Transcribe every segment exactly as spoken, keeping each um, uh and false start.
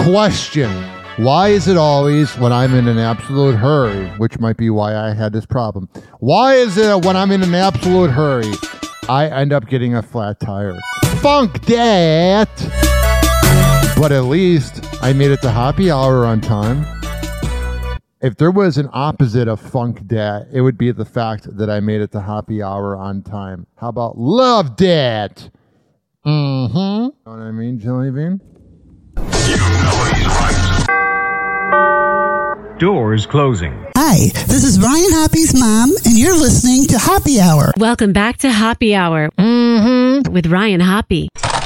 question. Why is it always when I'm in an absolute hurry, which might be why I had this problem, why is it when I'm in an absolute hurry, I end up getting a flat tire? Funk that! But at least I made it to happy hour on time. If there was an opposite of funk dat, it would be the fact that I made it to happy hour on time. How about love dat? Mm-hmm. Know what I mean, Jelly Bean? You know he's right. Doors closing. Hi, this is Ryan Hoppy's mom, and you're listening to Happy Hour. Welcome back to Happy Hour mm-hmm. with Ryan Hoppy.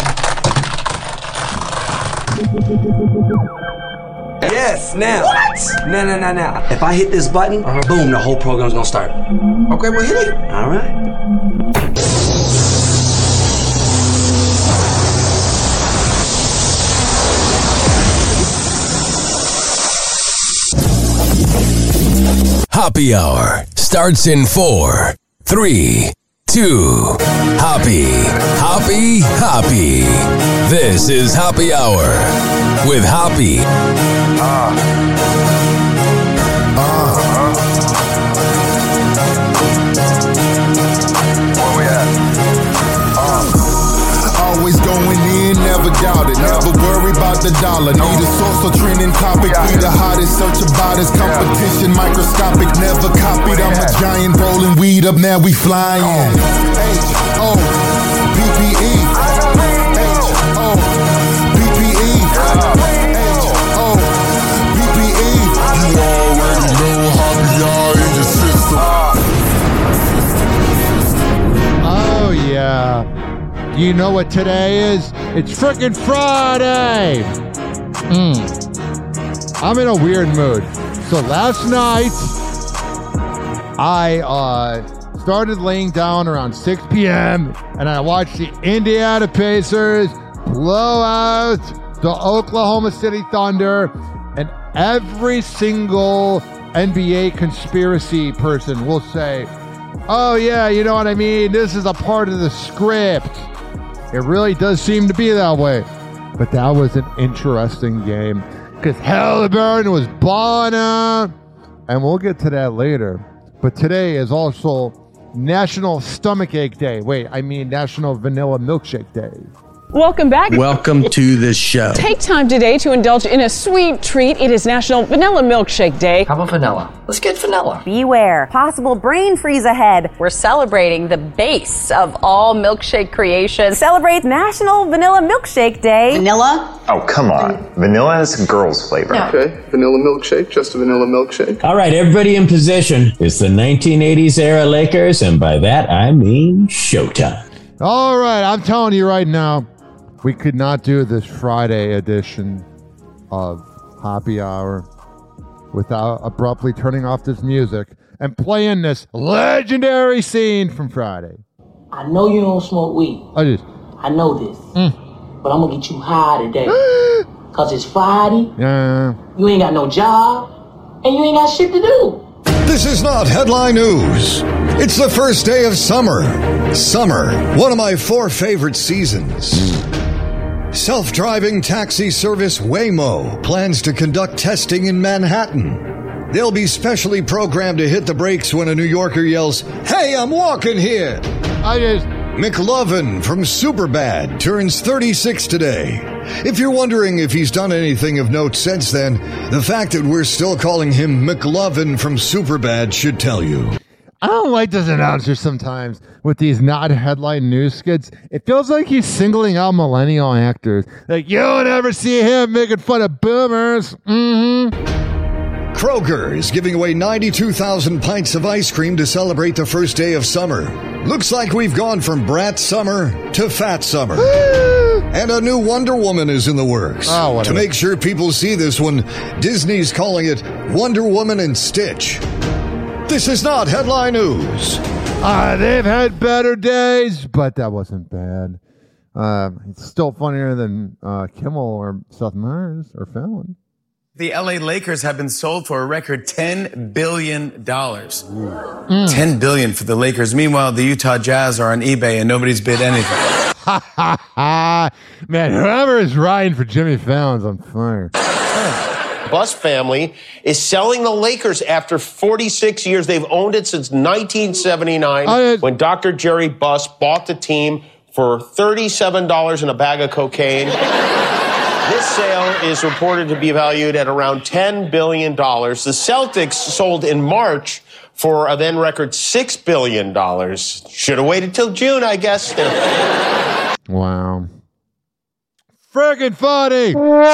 Yes, now. What? No, no, no, no. If I hit this button, uh-huh. boom, the whole program's gonna start. Okay, well, hit it. All right. Happy Hour starts in four, three, two. Happy, happy, happy. This is Happy Hour with Happy. Ah. Ah. Where we at? Ah. Always going in, never doubt it. Never worry about the dollar. Need a source or trending topic. We the hottest, search about us. Competition microscopic, never copied. I'm a giant rolling weed up, now we flying. H O P P E. H O P P E. H O P P E. You already know Happy Hour in your system. Oh, yeah. You know what today is? It's frickin' Friday! Mm. I'm in a weird mood. So last night, I uh, started laying down around six p.m. and I watched the Indiana Pacers blow out the Oklahoma City Thunder, and every single N B A conspiracy person will say, oh yeah, you know what I mean? This is a part of the script. It really does seem to be that way. But that was an interesting game because Halliburton was balling out. And we'll get to that later. But today is also National Stomachache Day. Wait, I mean National Vanilla Milkshake Day. Welcome back. Welcome to the show. Take time today to indulge in a sweet treat. It is National Vanilla Milkshake Day. How about vanilla? Let's get vanilla. Beware. Possible brain freeze ahead. We're celebrating the base of all milkshake creations. Celebrate National Vanilla Milkshake Day. Vanilla? Oh, come on. Vanilla is a girl's flavor. No. Okay, vanilla milkshake, just a vanilla milkshake. All right, everybody in position. It's the nineteen eighties era Lakers, and by that I mean showtime. All right, I'm telling you right now, we could not do this Friday edition of Happy Hour without abruptly turning off this music and playing this legendary scene from Friday. I know you don't smoke weed. I just... I know this. Mm. But I'm going to get you high today. Because it's Friday. Yeah. You ain't got no job. And you ain't got shit to do. This is not headline news. It's the first day of summer. Summer, one of my four favorite seasons. Self-driving taxi service Waymo plans to conduct testing in Manhattan. They'll be specially programmed to hit the brakes when a New Yorker yells, "Hey, I'm walking here!" I just... McLovin from Superbad turns thirty-six today. If you're wondering if he's done anything of note since then, the fact that we're still calling him McLovin from Superbad should tell you. I don't like this announcer sometimes with these not headline news skits. It feels like he's singling out millennial actors. Like, you don't ever see him making fun of boomers. Mm-hmm. Kroger is giving away ninety-two thousand pints of ice cream to celebrate the first day of summer. Looks like we've gone from brat summer to fat summer. And a new Wonder Woman is in the works. Oh, to make sure people see this one, Disney's calling it Wonder Woman and Stitch. This is not headline news. Uh, they've had better days, but that wasn't bad. Uh, it's still funnier than uh, Kimmel or Seth Meyers or Fallon. The L A Lakers have been sold for a record ten billion dollars. Mm. ten billion dollars for the Lakers. Meanwhile, the Utah Jazz are on eBay and nobody's bid anything. Ha ha ha! Man, whoever is riding for Jimmy Fallon's on fire. Buss family is selling the Lakers after forty-six years. They've owned it since nineteen seventy-nine I, when Doctor Jerry Buss bought the team for thirty-seven dollars and a bag of cocaine. This sale is reported to be valued at around ten billion dollars. The Celtics sold in March for a then record six billion dollars. Should have waited till June, I guess. Wow. Friggin' funny!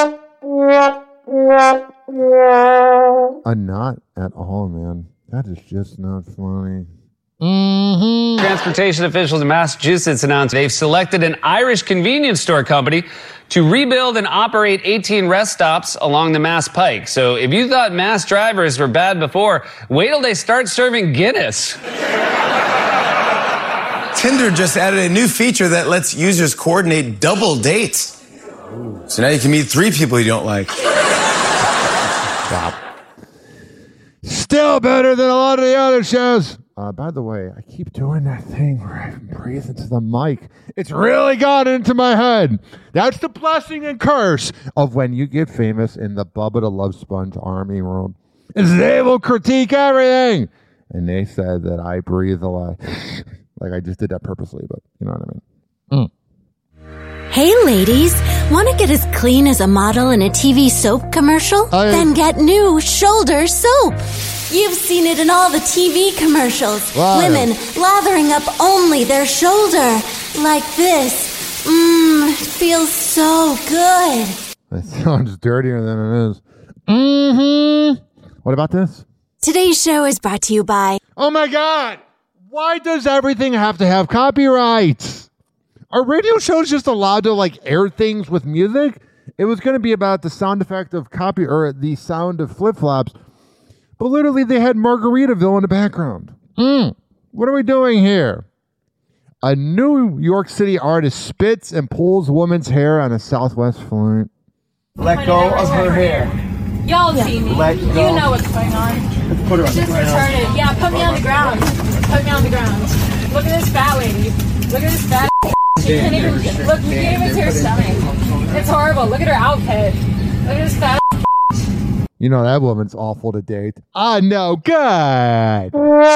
Uh, not at all, man. That is just not funny. Mm-hmm. Transportation officials in Massachusetts announced they've selected an Irish convenience store company to rebuild and operate eighteen rest stops along the Mass Pike. So if you thought Mass drivers were bad before, wait till they start serving Guinness. Tinder just added a new feature that lets users coordinate double dates. So now you can meet three people you don't like. Stop. Still better than a lot of the other shows. Uh, by the way, I keep doing that thing where I breathe into the mic. It's really got into my head. That's the blessing and curse of when you get famous in the Bubba the Love Sponge army world. Is they will critique everything. And they said that I breathe a lot. Like I just did that purposely, but you know what I mean. Mm. Hey ladies, want to get as clean as a model in a T V soap commercial? I... Then get new Shoulder Soap. You've seen it in all the T V commercials. Wow. Women lathering up only their shoulder. Like this. Mmm, feels so good. That sounds dirtier than it is. Mm-hmm. What about this? Today's show is brought to you by... Oh my God! Why does everything have to have copyrights? Are radio shows just allowed to like air things with music? It was going to be about the sound effect of copy or the sound of flip-flops, but literally they had Margaritaville in the background. Mm. What are we doing here? A New York City artist spits and pulls woman's hair on a Southwest flight. Let go of her hair. Y'all see me. Let you go. know what's going on. Let's put her on Just the ground. retarded. Yeah, put me on the ground. Put me on the ground. Look at this fat lady. Look at this fat. She can't even look. You can't even see her stomach. It's horrible. Look at her outfit. Look at this fat. You know that woman's awful to date. I know. Good.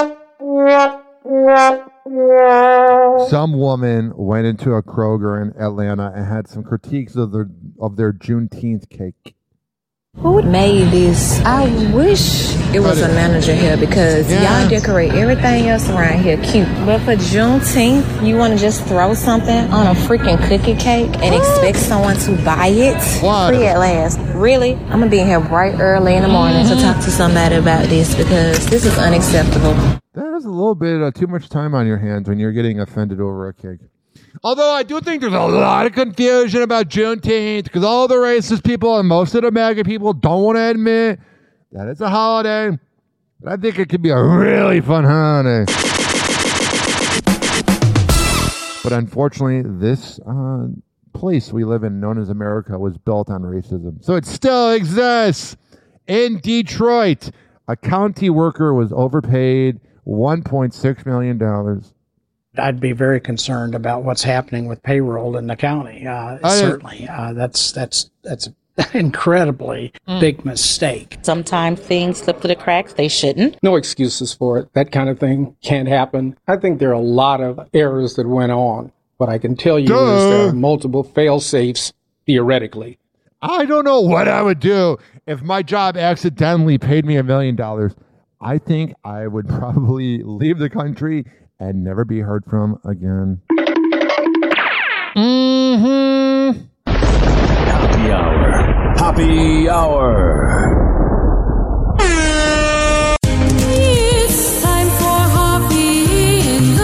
Some woman went into a Kroger in Atlanta and had some critiques of their of their Juneteenth cake. Who made this? I wish it was a manager here because yeah. y'all decorate everything else around here cute. But for Juneteenth, you want to just throw something on a freaking cookie cake and expect someone to buy it? What? Free at last. Really? I'm going to be in here bright early in the morning mm-hmm. to talk to somebody about this because this is unacceptable. That is a little bit uh, too much time on your hands when you're getting offended over a cake. Although I do think there's a lot of confusion about Juneteenth because all the racist people and most of the MAGA people don't want to admit that it's a holiday. But I think it could be a really fun holiday. But unfortunately, this uh, place we live in, known as America, was built on racism. So it still exists. In Detroit, a county worker was overpaid one point six million dollars. I'd be very concerned about what's happening with payroll in the county. Uh, I, certainly, uh, that's that's that's an incredibly mm. big mistake. Sometimes things slip through the cracks; they shouldn't. No excuses for it. That kind of thing can't happen. I think there are a lot of errors that went on. What I can tell you Duh. is there are multiple fail safes theoretically. I don't know what I would do if my job accidentally paid me a million dollars. I think I would probably leave the country and never be heard from again. Mm-hmm. Happy hour. Happy hour. It's time for Happy in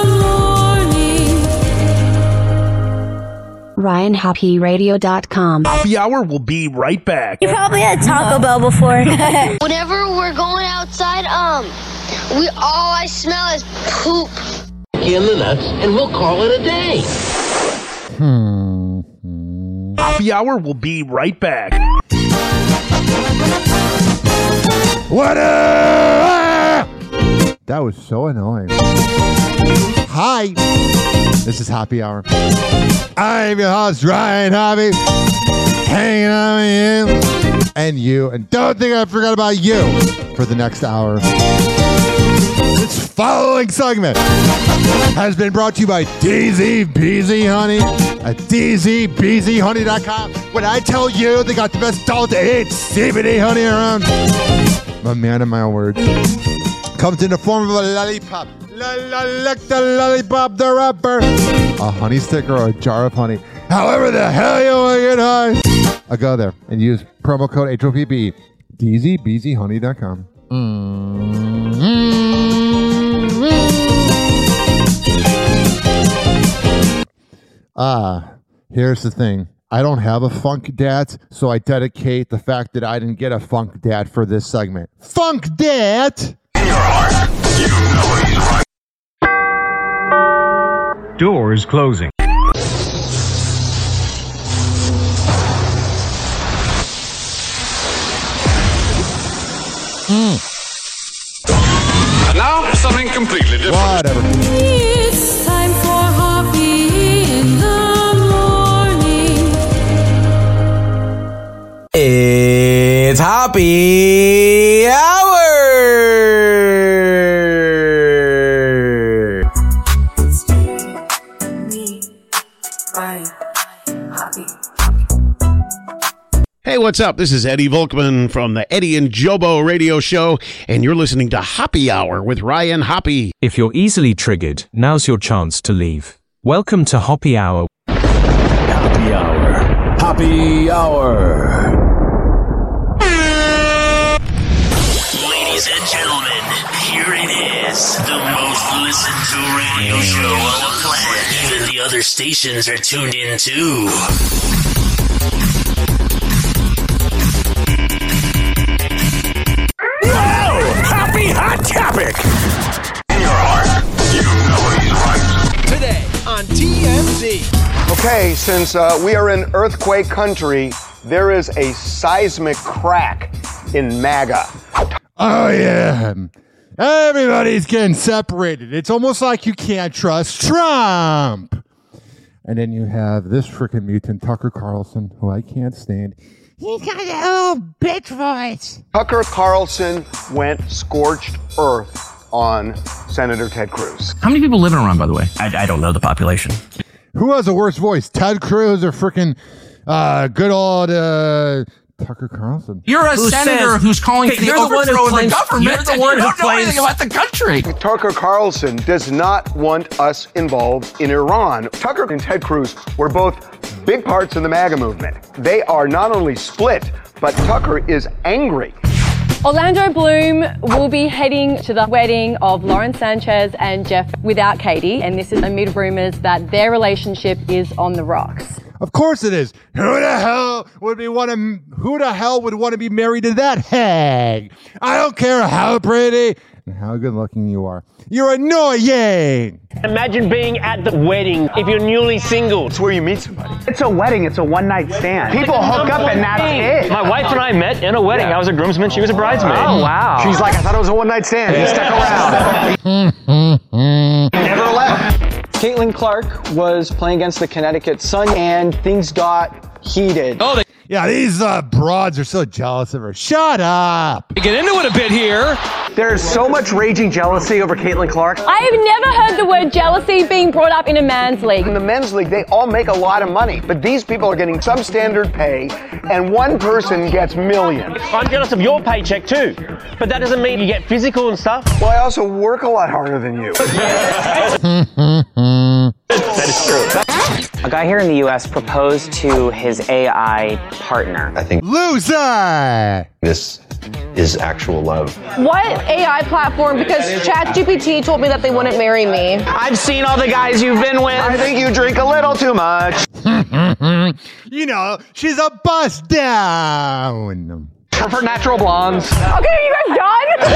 the morning. Ryan Happy Radio dot com. Happy hour will be right back. You probably had Taco Bell before. Whenever we're going outside, um, we all I smell is poop. In the nuts, and we'll call it a day. Hmm. Happy hour will be right back. What up? That was so annoying. Hi. This is Happy Hour. I'm your host, Ryan Hoppy. Hanging out with you and you. And don't think I forgot about you for the next hour. This following segment has been brought to you by D Z B Z Honey at D Z B Z honey dot com. When I tell you they got the best adult age C B D honey around, a man of my words, comes in the form of a lollipop. La la lick the lollipop, the rapper. A honey stick or a jar of honey. However the hell you want to get high. I go there and use promo code H O P B, D Z B Z honey dot com. Mm-hmm. Ah, here's the thing. I don't have a funk dad, so I dedicate the fact that I didn't get a funk dad for this segment. Funk dad! In your heart, you know he's right. Doors closing. Mm. Now, something completely different. Whatever. It's time for Hoppy in the morning. It's Happy Hour! Hey, what's up? This is Eddie Volkman from the Eddie and Jobo radio show, and you're listening to Happy Hour with Ryan Hoppy. If you're easily triggered, now's your chance to leave. Welcome to Hoppy Hour. Happy Hour. Happy Hour. Ladies and gentlemen, here it is. The most listened to radio show on the planet. Even the other stations are tuned in too. Happy Hot Topic! In your heart, you know he's right. Today on T M Z. Okay, since uh, we are in earthquake country, there is a seismic crack in MAGA. Oh, yeah. Everybody's getting separated. It's almost like you can't trust Trump. And then you have this freaking mutant, Tucker Carlson, who I can't stand. He's got a little bitch voice. Tucker Carlson went scorched earth on Senator Ted Cruz. How many people live in Iran, by the way? I, I don't know the population. Who has a worse voice, Ted Cruz or freaking uh, good old uh, Tucker Carlson? You're a Who senator says, who's calling hey, for the you're the one who overthrow of the claims- government. you're the and one you who don't know claims- anything about the country. Tucker Carlson does not want us involved in Iran. Tucker and Ted Cruz were both big parts of the MAGA movement. They are not only split, but Tucker is angry. Orlando Bloom will be heading to the wedding of Lauren Sanchez and Jeff without Katie, and this is amid rumors that their relationship is on the rocks. Of course it is. Who the hell would be want to? Who the hell would want to be married to that hag? I don't care how pretty and how good looking you are. You're annoying. Imagine being at the wedding if you're newly single. It's where you meet somebody. It's a wedding. It's a one-night stand. People hook up and that's it. My wife and I met in a wedding. I was a groomsman. She was a bridesmaid. Oh, wow. She's like, I thought it was a one-night stand. You stuck around. Never left. Caitlin Clark was playing against the Connecticut Sun, and things got heated. Oh, they Yeah, these uh, broads are so jealous of her. Shut up. get into it a bit here. There's so much raging jealousy over Caitlin Clark. I have never heard the word jealousy being brought up in a man's league. In the men's league, they all make a lot of money, but these people are getting substandard pay, and one person gets millions. I'm jealous of your paycheck too, but that doesn't mean you get physical and stuff. Well, I also work a lot harder than you. That is true. A guy here in the U S proposed to his A I partner. I think Loser! this is actual love. What A I platform? Because ChatGPT told me that they wouldn't marry me. I've seen all the guys you've been with. I think you drink a little too much. You know, she's a bust down. For natural blondes. Okay, you guys done?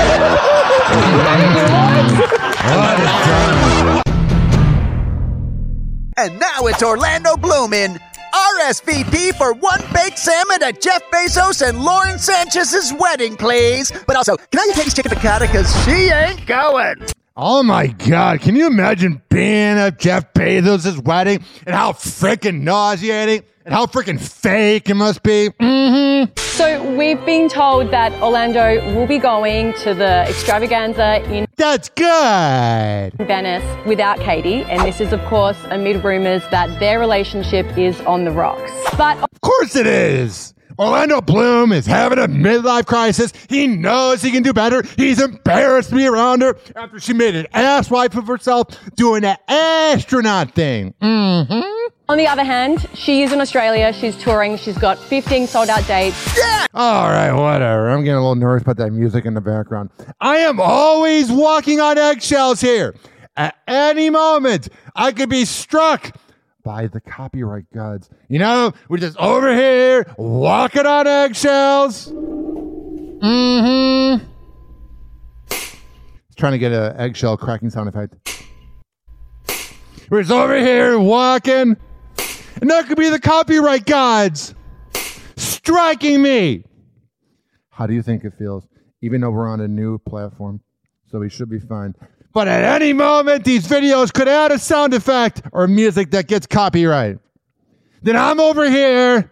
What? And now it's Orlando Bloom in R S V P for one baked salmon at Jeff Bezos and Lauren Sanchez's wedding, please. But also, can I take this chicken piccata because she ain't going? Oh my God, can you imagine being at Jeff Bezos' wedding and how freaking nauseating and how freaking fake it must be? Mm-hmm. So we've been told that Orlando will be going to the extravaganza in That's good. Venice without Katie, and this is of course amid rumors that their relationship is on the rocks. But of course it is. Orlando Bloom is having a midlife crisis. He knows he can do better. He's embarrassed to be around her after she made an asswife of herself doing that astronaut thing. Mm-hmm. On the other hand, she is in Australia. She's touring. She's got fifteen sold out dates. Yeah! All right, whatever. I'm getting a little nervous about that music in the background. I am always walking on eggshells here. At any moment, I could be struck by the copyright gods. You know, we're just over here walking on eggshells. Mm-hmm. Trying to get an eggshell cracking sound effect. We're just over here walking, and that could be the copyright gods striking me. How do you think it feels? Even though we're on a new platform, so we should be fine. But at any moment, these videos could add a sound effect or music that gets copyright. Then I'm over here.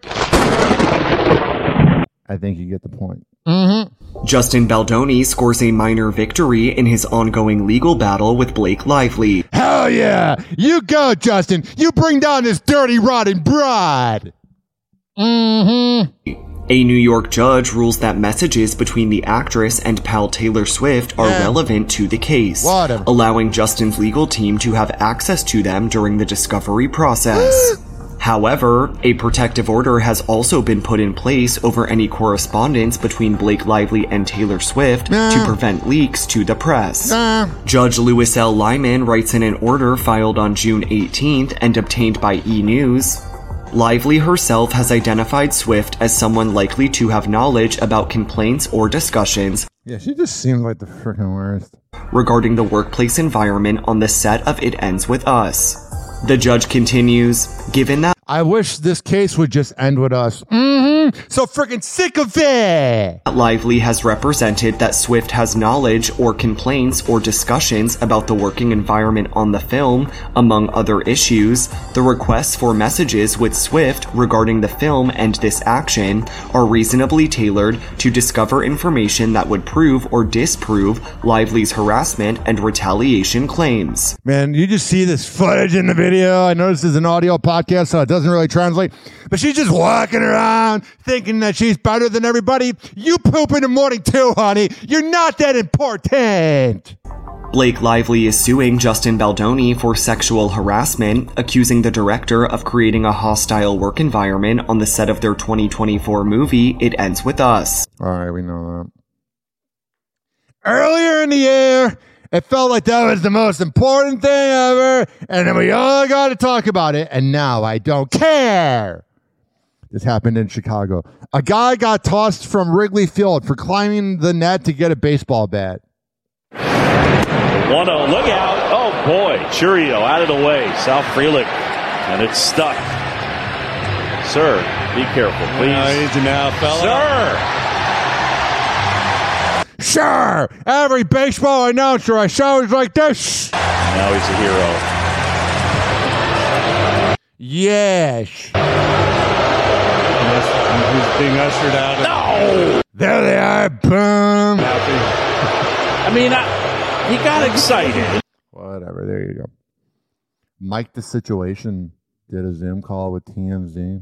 I think you get the point. Mm-hmm. Justin Baldoni scores a minor victory in his ongoing legal battle with Blake Lively. Hell yeah! You go, Justin. You bring down this dirty, rotten broad. Mm-hmm. A New York judge rules that messages between the actress and pal Taylor Swift are yeah. relevant to the case, Whatever. allowing Justin's legal team to have access to them during the discovery process. However, a protective order has also been put in place over any correspondence between Blake Lively and Taylor Swift nah. to prevent leaks to the press. Nah. Judge Louis L. Lyman writes in an order filed on June eighteenth and obtained by E! News. Lively herself has identified Swift as someone likely to have knowledge about complaints or discussions. Yeah, she just seems like the freaking worst. Regarding the workplace environment on the set of It Ends With Us. The judge continues, given that I wish this case would just end with us. Mm-hmm. So freaking sick of it. Lively has represented that Swift has knowledge or complaints or discussions about the working environment on the film, among other issues. The requests for messages with Swift regarding the film and this action are reasonably tailored to discover information that would prove or disprove Lively's harassment and retaliation claims. Man, you just see this footage in the video. I know this is an audio podcast, so it doesn't really translate. But she's just walking around thinking that she's better than everybody. You poop in the morning too, honey. You're not that important. Blake Lively is suing Justin Baldoni for sexual harassment, accusing the director of creating a hostile work environment on the set of their twenty twenty-four movie, It Ends With Us. All right, we know that. Earlier in the year, it felt like that was the most important thing ever, and then we all got to talk about it, and now I don't care. This happened in Chicago. A guy got tossed from Wrigley Field for climbing the net to get a baseball bat. one oh, look out. Oh, boy. Churio out of the way. South Frelick, and it's stuck. Sir, be careful, please. No, he's now, fella. Sir! Sure, every baseball announcer I saw was like this. Now he's a hero. Yes. He's being ushered out. No! There they are, boom. I mean, I, he got excited. Whatever, there you go. Mike the Situation did a Zoom call with T M Z.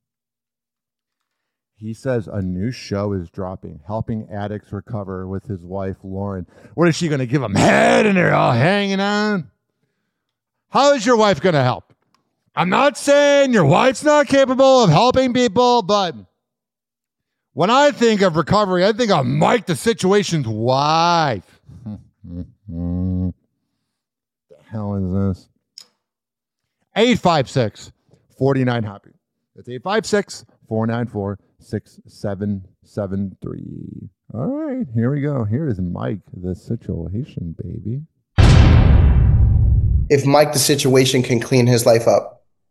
He says a new show is dropping, helping addicts recover with his wife, Lauren. What is she going to give them head and they're all hanging on? How is your wife going to help? I'm not saying your wife's not capable of helping people, but when I think of recovery, I think of Mike the Situation's wife. The hell is this? eight five six, four nine, happy. That's eight five six, four nine four, six seven seven three. All right, here we go. Here is Mike the Situation, baby. If Mike the Situation can clean his life up,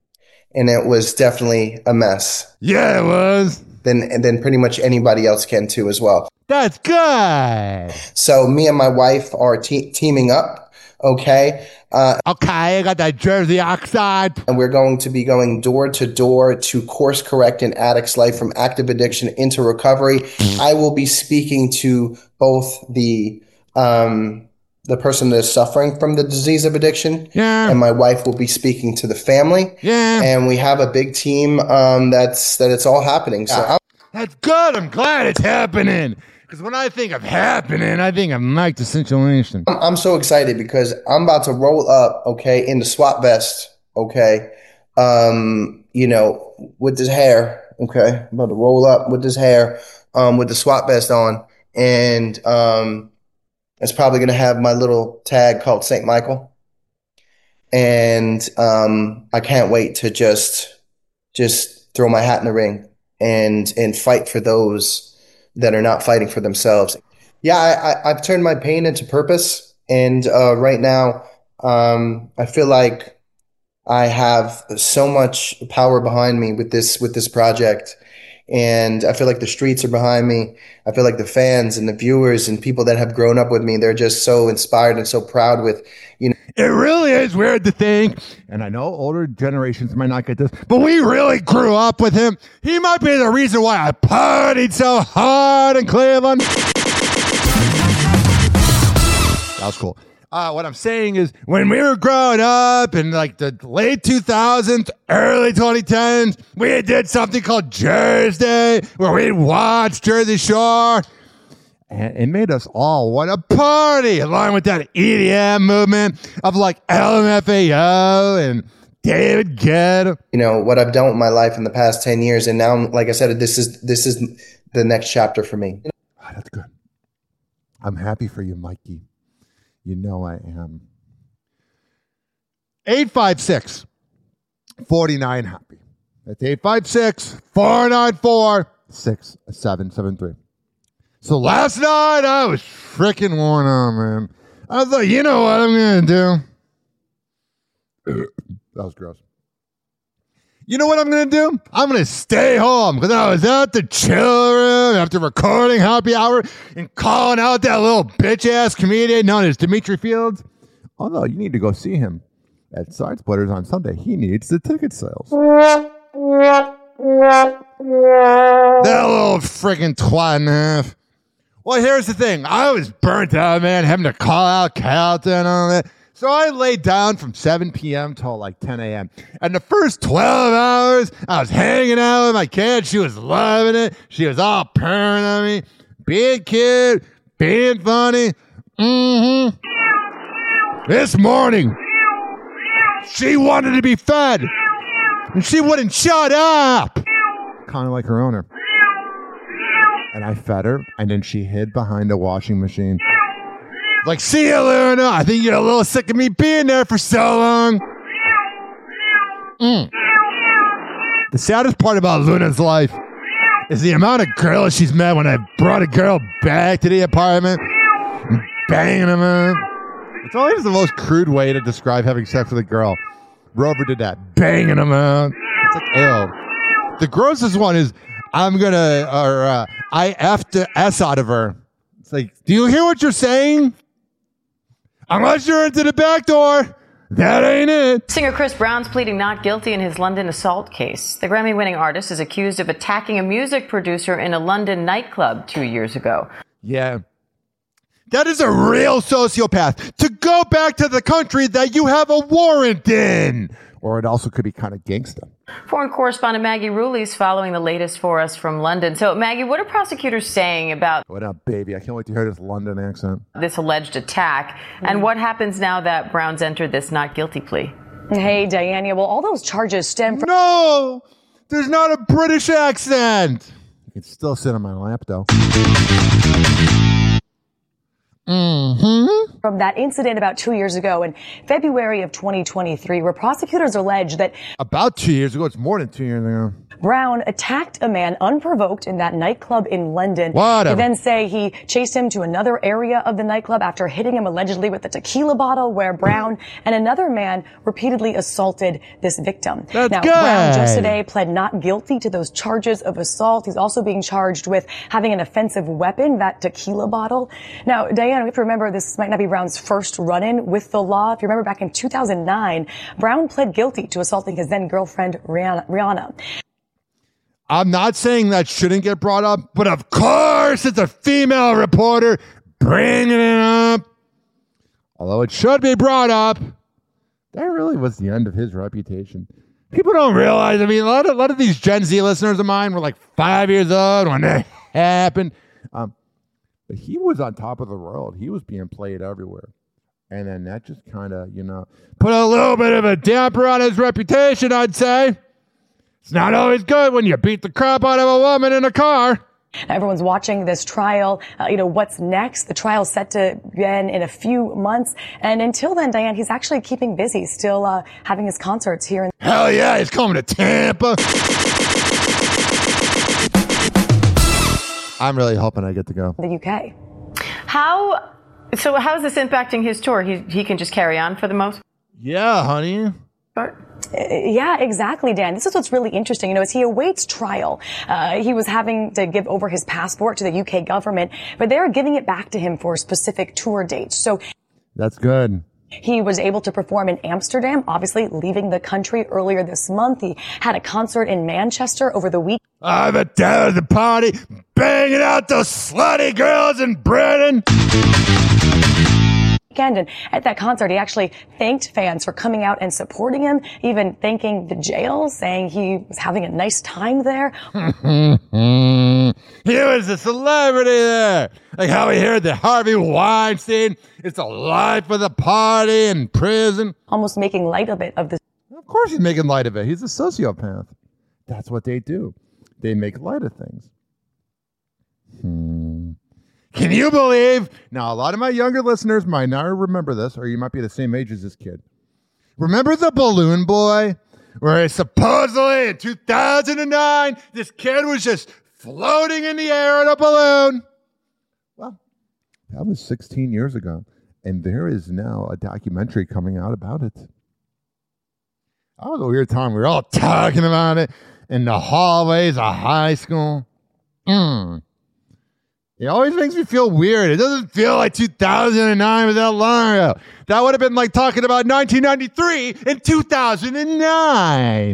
and it was definitely a mess. Yeah, it was. Then, and then pretty much anybody else can too as well. That's good. So me and my wife are te- teaming up. Okay. Uh, okay, I got that Jersey accent. And we're going to be going door to door to course correct an addict's life from active addiction into recovery. I will be speaking to both the um, the person that is suffering from the disease of addiction, yeah, and my wife will be speaking to the family. Yeah, and we have a big team um, that's that it's all happening. So I'm- that's good. I'm glad it's happening. Because when I think of happening, I think of Mike the Situation. I'm, I'm so excited because I'm about to roll up, okay, in the SWAT vest, okay, um, you know, with this hair, okay, I'm about to roll up with this hair, um, with the SWAT vest on, and um, it's probably going to have my little tag called Saint Michael, and um, I can't wait to just, just throw my hat in the ring and and fight for those that are not fighting for themselves. Yeah, I, I, I've turned my pain into purpose. And uh, right now, um, I feel like I have so much power behind me with this with this project. And I feel like the streets are behind me. I feel like the fans and the viewers and people that have grown up with me, they're just so inspired and so proud with, you know. It really is weird to think, and I know older generations might not get this, but we really grew up with him. He might be the reason why I partied so hard in Cleveland. That was cool. Uh, what I'm saying is, when we were growing up in like the late two thousands, early twenty tens, we did something called Jersey, where we'd watch Jersey Shore. And it made us all want to party, along with that E D M movement of like L M F A O and David Guetta. You know, what I've done with my life in the past ten years. And now, like I said, this is this is the next chapter for me. Oh, that's good. I'm happy for you, Mikey. You know I am. eight five six, four nine, happy. That's eight five six, four nine four, six seven seven three. So last night, I was freaking worn out, man. I thought, you know what I'm going to do? That was gross. You know what I'm going to do? I'm going to stay home because I was at the chill room after recording Happy Hour and calling out that little bitch-ass comedian known as Dimitri Fields. Oh, no, you need to go see him at Side Splitters on Sunday. He needs the ticket sales. That little freaking twat and a half. Well, here's the thing. I was burnt out, man, having to call out Calton and all that. So I laid down from seven p.m. till like ten a.m. And the first twelve hours, I was hanging out with my kid. She was loving it. She was all purring on me. Being kid, being funny. Mm-hmm. This morning, she wanted to be fed. And she wouldn't shut up. Kind of like her owner. And I fed her, and then she hid behind a washing machine. Like, see you, Luna. I think you're a little sick of me being there for so long. Mm. The saddest part about Luna's life is the amount of girls she's met when I brought a girl back to the apartment and banging them out. It's always the most crude way to describe having sex with a girl. Rover did that. Banging them out. It's like, ew. The grossest one is, I'm going to, or uh, I effed the S out of her. It's like, do you hear what you're saying? Unless you're into the back door, that ain't it. Singer Chris Brown's pleading not guilty in his London assault case. The Grammy-winning artist is accused of attacking a music producer in a London nightclub two years ago. Yeah. That is a real sociopath. To go back to the country that you have a warrant in. Or it also could be kind of gangsta. Foreign correspondent Maggie Rulli is following the latest for us from London. So, Maggie, what are prosecutors saying about what up, baby? I can't wait to hear this London accent. This alleged attack, mm-hmm. and what happens now that Brown's entered this not guilty plea? Hey, Diana. Well, all those charges stem from... No! There's not a British accent! You can still sit on my lap, though. Mm-hmm. From that incident about two years ago in February of twenty twenty-three, where prosecutors allege that About two years ago. It's more than two years ago. Brown attacked a man unprovoked in that nightclub in London. Whatever. They then say he chased him to another area of the nightclub after hitting him allegedly with a tequila bottle, where Brown and another man repeatedly assaulted this victim. That's now, good. Brown just today pled not guilty to those charges of assault. He's also being charged with having an offensive weapon, that tequila bottle. Now, Diana, we have to remember this might not be Brown's first run-in with the law. If you remember back in two thousand nine, Brown pled guilty to assaulting his then girlfriend, Rihanna. Rihanna. I'm not saying that shouldn't get brought up, but of course it's a female reporter bringing it up. Although it should be brought up. That really was the end of his reputation. People don't realize, I mean, a lot of, a lot of these Gen Z listeners of mine were like five years old when that happened. Um, but he was on top of the world. He was being played everywhere. And then that just kind of, you know, put a little bit of a damper on his reputation, I'd say. It's not always good when you beat the crap out of a woman in a car. Everyone's watching this trial. Uh, you know, what's next? The trial's set to begin in a few months. And until then, Diane, he's actually keeping busy, still uh, having his concerts here. In- Hell yeah, he's coming to Tampa. I'm really hoping I get to go. The U K. How, so how is this impacting his tour? He, he can just carry on for the most? Yeah, honey. Uh, Yeah, exactly, Dan. This is what's really interesting. You know, as he awaits trial, uh, he was having to give over his passport to the U K government, but they're giving it back to him for specific tour dates. So that's good. He was able to perform in Amsterdam, obviously leaving the country earlier this month. He had a concert in Manchester over the week. I'm at down at the party, banging out those slutty girls in Britain. And at that concert, he actually thanked fans for coming out and supporting him, even thanking the jail, saying he was having a nice time there. He was a celebrity there. Like how we heard that Harvey Weinstein, it's a life of the party in prison. Almost making light of it, of this. Of course he's making light of it. He's a sociopath. That's what they do. They make light of things. Hmm. Can you believe? Now, a lot of my younger listeners might not remember this, or you might be the same age as this kid. Remember the Balloon Boy? Where supposedly in two thousand nine, this kid was just floating in the air in a balloon. Well, that was sixteen years ago, and there is now a documentary coming out about it. That was a weird time. We were all talking about it in the hallways of high school. Mm. It always makes me feel weird. It doesn't feel like two thousand nine was that long ago. That would have been like talking about nineteen ninety-three and two thousand nine.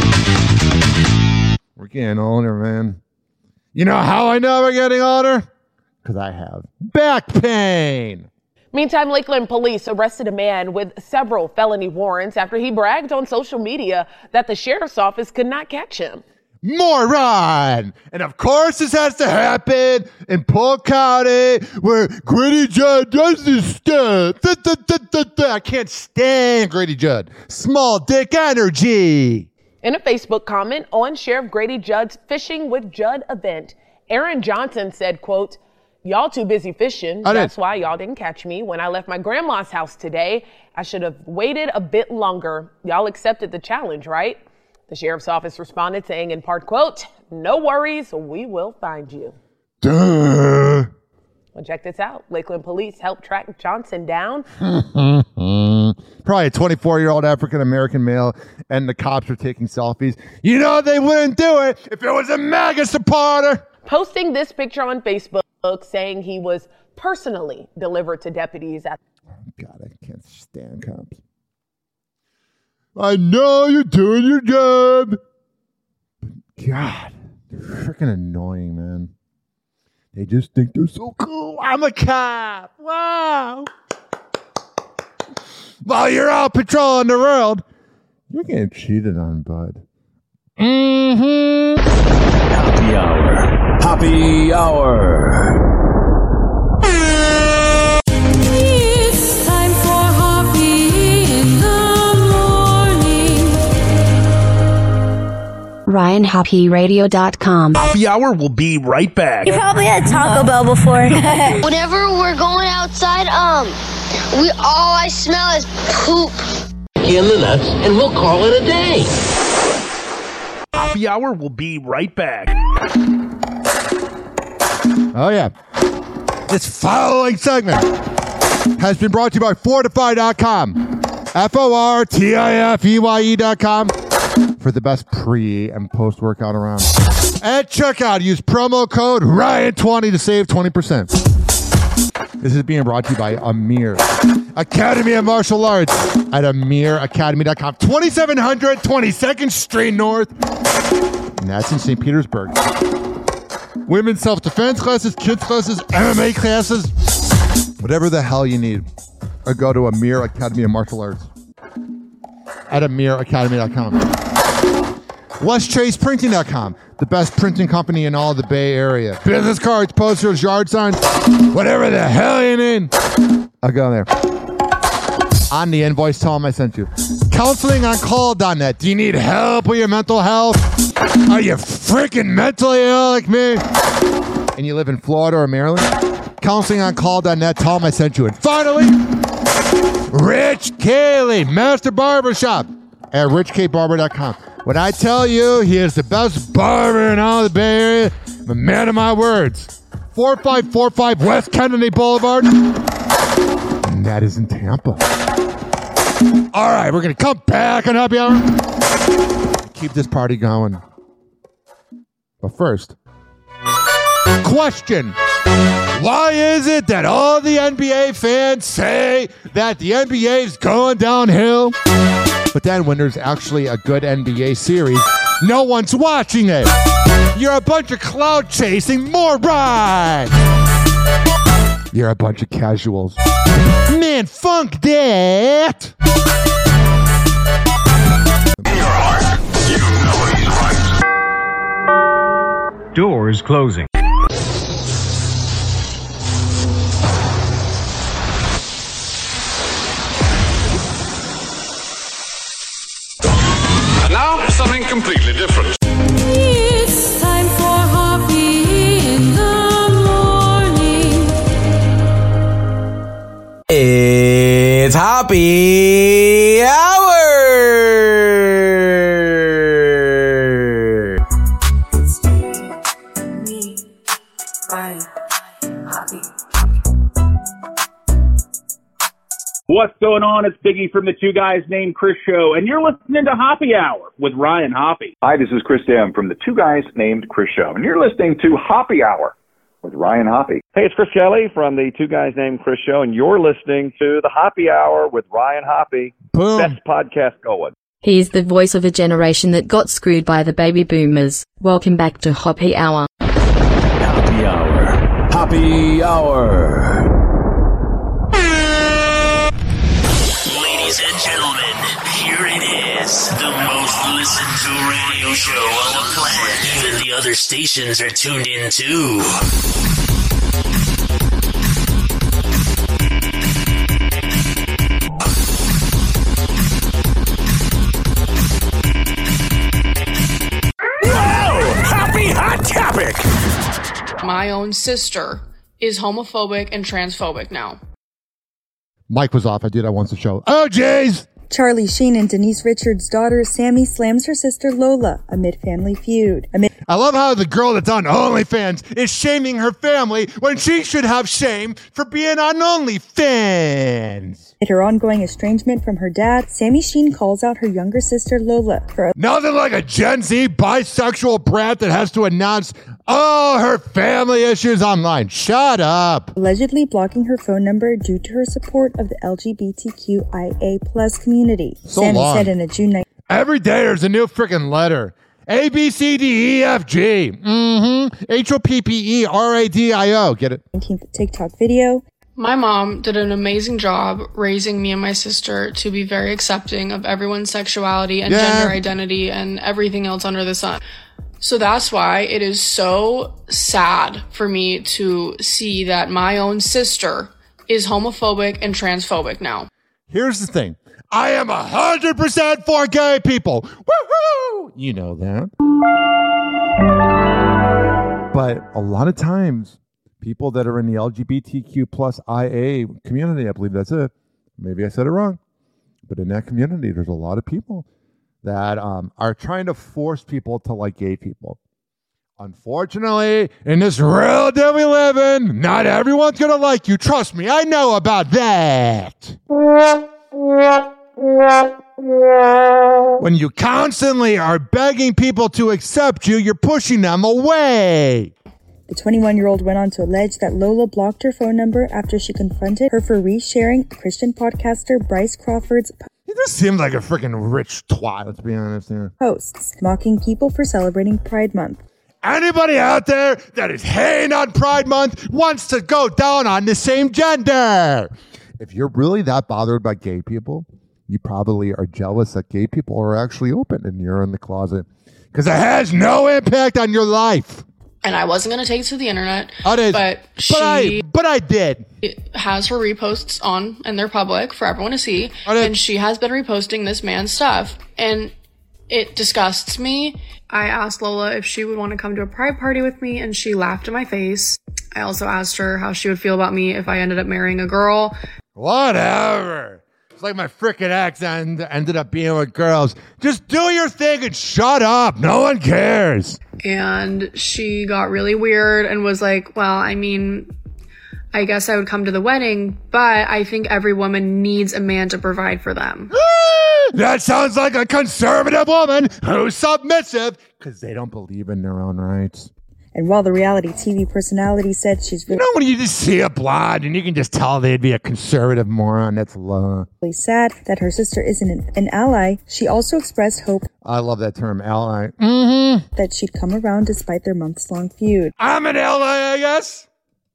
We're getting older, man. You know how I know we're getting older? Because I have back pain. Meantime, Lakeland police arrested a man with several felony warrants after he bragged on social media that the sheriff's office could not catch him. Moron! And of course this has to happen in Polk County where Grady Judd does this stuff. Da, da, da, da, da. I can't stand Grady Judd. Small dick energy. In a Facebook comment on Sheriff Grady Judd's Fishing with Judd event, Aaron Johnson said, quote, "Y'all too busy fishing. That's why y'all didn't catch me when I left my grandma's house today. I should have waited a bit longer. Y'all accepted the challenge, right?" The sheriff's office responded saying in part, quote, "No worries, we will find you." Duh. Well, check this out. Lakeland police helped track Johnson down. Probably a twenty-four-year-old African-American male, and the cops are taking selfies. You know they wouldn't do it if it was a MAGA supporter. Posting this picture on Facebook saying he was personally delivered to deputies at. God, I can't stand cops. I know you're doing your job. But God, they're freaking annoying, man. They just think they're so cool. I'm a cop. Wow. While you're out patrolling the world, you're getting cheated on, bud. Mm-hmm. Happy hour. Happy hour. It's time for Happy in the Ryan Happy Radio dot com. Happy Hour will be right back. You probably had Taco Bell before. Whenever we're going outside, um, we all I smell is poop. In the nuts, and we'll call it a day. Happy Hour will be right back. Oh, yeah. This following segment has been brought to you by Fortify dot com. F O R T I F E Y E dot com for the best pre and post workout around. At checkout, use promo code Ryan twenty to save twenty percent. This is being brought to you by Amir Academy of Martial Arts at Amir Academy dot com. twenty-seven hundred twenty-second Street North. And that's in Saint Petersburg. Women's self-defense classes, kids classes, M M A classes, whatever the hell you need. Or go to Amir Academy of Martial Arts at Amir Academy dot com. West Chase Printing dot com, the best printing company in all the Bay Area. Business cards, posters, yard signs, whatever the hell you need. I'll go there. On the invoice, tell them I sent you. Counseling on call dot net. Do you need help with your mental health? Are you freaking mentally ill like me? And you live in Florida or Maryland? Counseling on call dot net. Tell them I sent you. And finally, Rich Cayley, Master Barbershop at Rich K Barber dot com. When I tell you he is the best barber in all the Bay Area, I'm a man of my words. four five four five West Kennedy Boulevard. And that is in Tampa. All right, we're going to come back on Happy Hour. Keep this party going. But first, question. Why is it that all the N B A fans say that the N B A is going downhill? But then when there's actually a good N B A series, no one's watching it. You're a bunch of cloud-chasing morons. You're a bunch of casuals. Man, funk that. Doors closing. Now, something completely different. It's time for Happy in the morning. It's Happy Hour. What's going on? It's Biggie from the Two Guys Named Chris Show, and you're listening to Happy Hour with Ryan Hoppy. Hi, this is Chris Dam from the Two Guys Named Chris Show, and you're listening to Happy Hour with Ryan Hoppy. Hey, it's Chris Kelly from the Two Guys Named Chris Show, and you're listening to the Happy Hour with Ryan Hoppy. Boom. Best podcast going. He's the voice of a generation that got screwed by the baby boomers. Welcome back to Happy Hour. Happy Hour. Happy Hour. Ladies and gentlemen, here it is, the most listened to radio show on the planet. Even the other stations are tuned in too. Whoa! Happy Hot Topic! My own sister is homophobic and transphobic now. Mike was off. I did that once a show. Oh, jeez! Charlie Sheen and Denise Richards' daughter Sammy slams her sister Lola amid family feud. Amid- I love how the girl that's on OnlyFans is shaming her family when she should have shame for being on OnlyFans. Amid her ongoing estrangement from her dad, Sammy Sheen calls out her younger sister Lola for nothing like a Gen Z bisexual brat that has to announce all her family issues online. Shut up. Allegedly blocking her phone number due to her support of the L G B T Q I A plus community. So Sammy long. said in a June nineteenth. Every day there's a new freaking letter. A, B, C, D, E, F, G. Mm-hmm. H, O, P, P, E, R, A, D, I, O. Get it? nineteenth TikTok video. My mom did an amazing job raising me and my sister to be very accepting of everyone's sexuality and Yeah. gender identity and everything else under the sun. So that's why it is so sad for me to see that my own sister is homophobic and transphobic now. Here's the thing. I am one hundred percent for gay people. Woohoo! You know that. But a lot of times, people that are in the L G B T Q plus I A community, I believe that's it. Maybe I said it wrong. But in that community, there's a lot of people that um, are trying to force people to like gay people. Unfortunately, in this world that we live in, not everyone's going to like you. Trust me, I know about that. When you constantly are begging people to accept you, you're pushing them away. The twenty-one-year-old went on to allege that Lola blocked her phone number after she confronted her for resharing Christian podcaster Bryce Crawford's He just seems like a freaking rich twat, let's be honest here. posts, mocking people for celebrating Pride Month. Anybody out there that is hating on Pride Month wants to go down on the same gender. If you're really that bothered by gay people, you probably are jealous that gay people are actually open and you're in the closet. Because it has no impact on your life. And I wasn't going to take it to the internet, Oh, it is. but she But I, but I did. has her reposts on, and they're public for everyone to see. And she has been reposting this man's stuff, and it disgusts me. I asked Lola if she would want to come to a pride party with me, and she laughed in my face. I also asked her how she would feel about me if I ended up marrying a girl. Whatever. It's like my freaking ex end, ended up being with girls. Just do your thing and shut up. No one cares. And she got really weird and was like, well, I mean, I guess I would come to the wedding, but I think every woman needs a man to provide for them. That sounds like a conservative woman who's submissive because they don't believe in their own rights. And while the reality T V personality said she's You know when you just see a blonde and you can just tell they'd be a conservative moron? That's low. really sad that her sister isn't an, an ally, she also expressed hope I love that term, ally. Mm-hmm. that she'd come around despite their months-long feud. I'm an ally, I guess.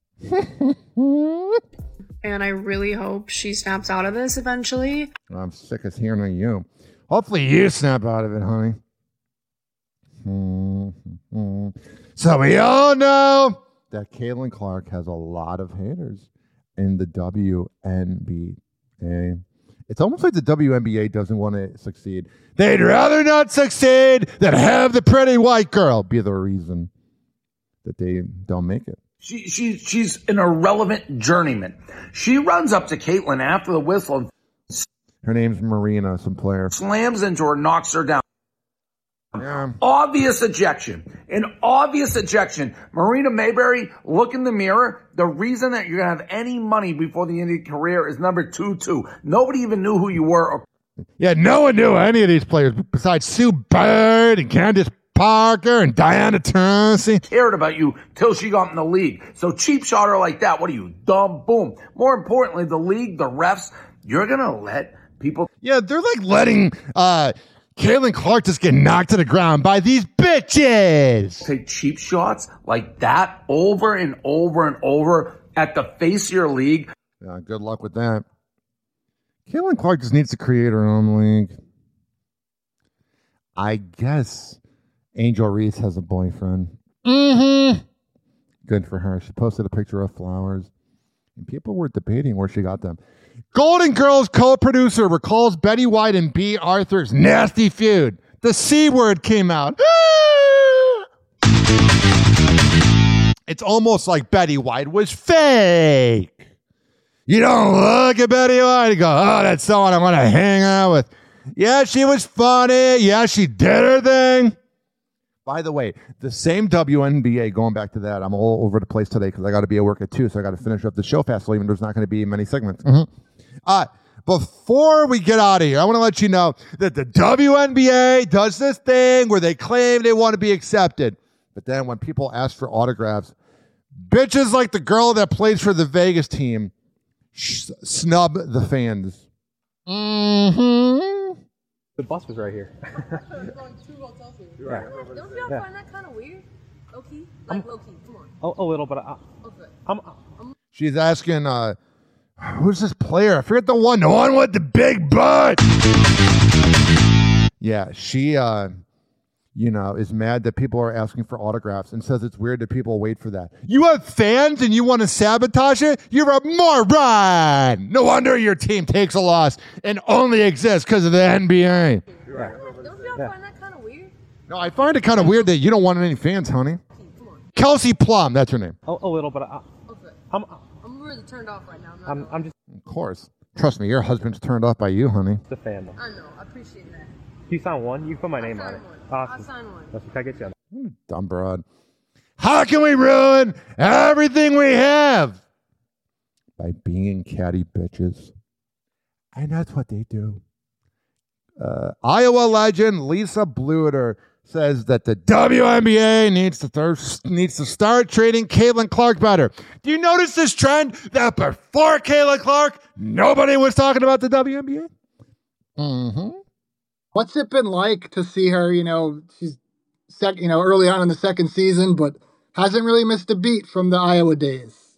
And I really hope she snaps out of this eventually. I'm sick of hearing you. Hopefully you snap out of it, honey. Mm-hmm. So we all know that Caitlin Clark has a lot of haters in the W N B A. It's almost like the W N B A doesn't want to succeed. They'd rather not succeed than have the pretty white girl be the reason that they don't make it. She, she, she's an irrelevant journeyman. She runs up to Caitlin after the whistle and Her name's Marina, some player. slams into her, knocks her down. Yeah. Obvious ejection. An obvious ejection. Marina Mayberry, look in the mirror. The reason that you're going to have any money before the end of your career is number two, two. Nobody even knew who you were. Or- Yeah, no one knew any of these players besides Sue Bird and Candace Parker and Diana Taurasi. Cared about you till she got in the league. So cheap shot her like that. What are you, dumb? Boom. More importantly, the league, the refs, you're going to let people. Yeah, they're like letting uh, Caitlin Clark just get knocked to the ground by these bitches. Take cheap shots like that over and over and over at the face of your league. Yeah, good luck with that. Caitlin Clark just needs to create her own league. I guess Angel Reese has a boyfriend. Mm-hmm. Good for her. She posted a picture of flowers, and people were debating where she got them. Golden Girls co-producer recalls Betty White and B. Arthur's nasty feud. The C word came out. It's almost like Betty White was fake. You don't look at Betty White and go, oh, that's someone I want to hang out with. Yeah, she was funny. Yeah, she did her thing. By the way, the same W N B A, going back to that, I'm all over the place today because I got to be at work at two, so I got to finish up the show fast, so even there's not going to be many segments. Mm-hmm. Uh, before we get out of here, I want to let you know that the W N B A does this thing where they claim they want to be accepted. But then when people ask for autographs, bitches like the girl that plays for the Vegas team sh- snub the fans. Mm-hmm. The bus was right here. We're going two hotels here. Yeah. Don't y'all Yeah. find that kind of weird? Low key? Like low key, come on. A, a little, but I, Okay. I'm. She's asking, uh, who's this player? I forget the one. The one with the big butt. Yeah, she, uh, you know, is mad that people are asking for autographs and says it's weird that people wait for that. You have fans and you want to sabotage it? You're a moron. No wonder your team takes a loss and only exists because of the N B A. Don't y'all find that kind of weird? No, I find it kind of weird that you don't want any fans, honey. Kelsey Plum, that's her name. A, a little, but I, Okay. I'm, I'm really turned off right now. I'm, not I'm, I'm just Of course. Trust me, your husband's turned off by you, honey. a fan. Though. I know. I appreciate that. You sign one, you can put my name on it. One. Awesome. I signed one. That's what I get you. Dumb broad. How can we ruin everything we have? By being catty bitches. And that's what they do. Uh, Iowa legend Lisa Bluter says that the W N B A needs to thir- needs to start treating Caitlin Clark better. Do you notice this trend that before Caitlin Clark, nobody was talking about the W N B A? Mm-hmm. What's it been like to see her, you know, she's sec- you know, early on in the second season, but hasn't really missed a beat from the Iowa days?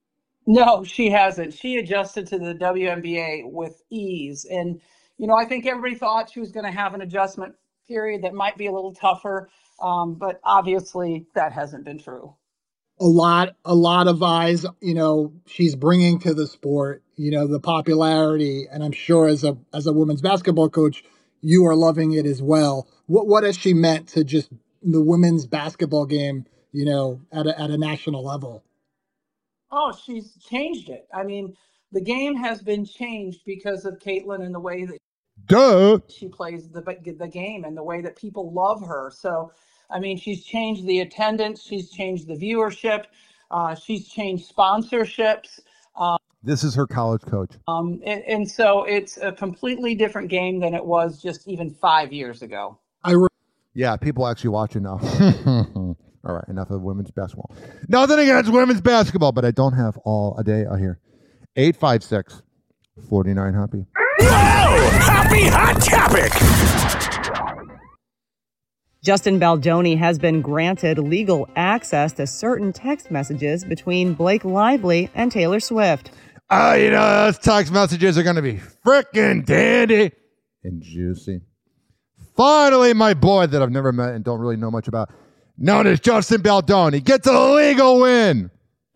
No, she hasn't. She adjusted to the W N B A with ease. And, you know, I think everybody thought she was going to have an adjustment period that might be a little tougher. Um, but obviously that hasn't been true. A lot, a lot of eyes, you know, she's bringing to the sport, you know, the popularity. And I'm sure as a, as a women's basketball coach, you are loving it as well. What, what has she meant to just the women's basketball game, you know, at a, at a national level? Oh, she's changed it. I mean, the game has been changed because of Caitlin and the way that Duh. she plays the the game and the way that people love her. So, I mean, she's changed the attendance. She's changed the viewership. Uh, she's changed sponsorships. Um, This is her college coach. Um, and, and so it's a completely different game than it was just even five years ago. I re- Yeah, people actually watching now. All right, enough of women's basketball. Nothing against women's basketball, but I don't have all a day out here. eight five six, four nine happy. Whoa! Happy Hot Topic! Justin Baldoni has been granted legal access to certain text messages between Blake Lively and Taylor Swift. Oh, you know, those text messages are going to be frickin' dandy and juicy. Finally, my boy that I've never met and don't really know much about, known as Justin Baldoni, gets a legal win.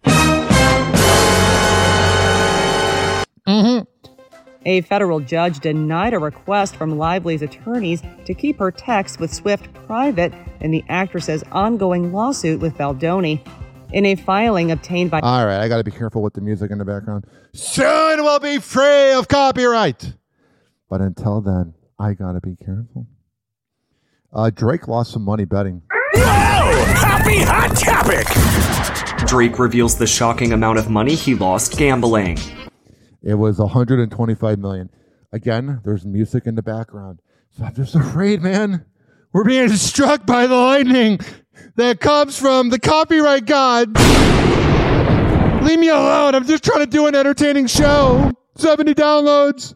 Mm-hmm. A federal judge denied a request from Lively's attorneys to keep her texts with Swift private in the actress's ongoing lawsuit with Baldoni. In a filing obtained by... All right, I got to be careful with the music in the background. Soon we'll be free of copyright. But until then, I got to be careful. Uh, Drake lost some money betting. Whoa! Happy Hot Topic! Drake reveals the shocking amount of money he lost gambling. It was one hundred twenty-five million dollars. Again, there's music in the background. So I'm just afraid, man. We're being struck by the lightning that comes from the copyright god. Leave me alone. I'm just trying to do an entertaining show. seventy downloads.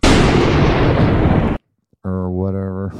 Or whatever.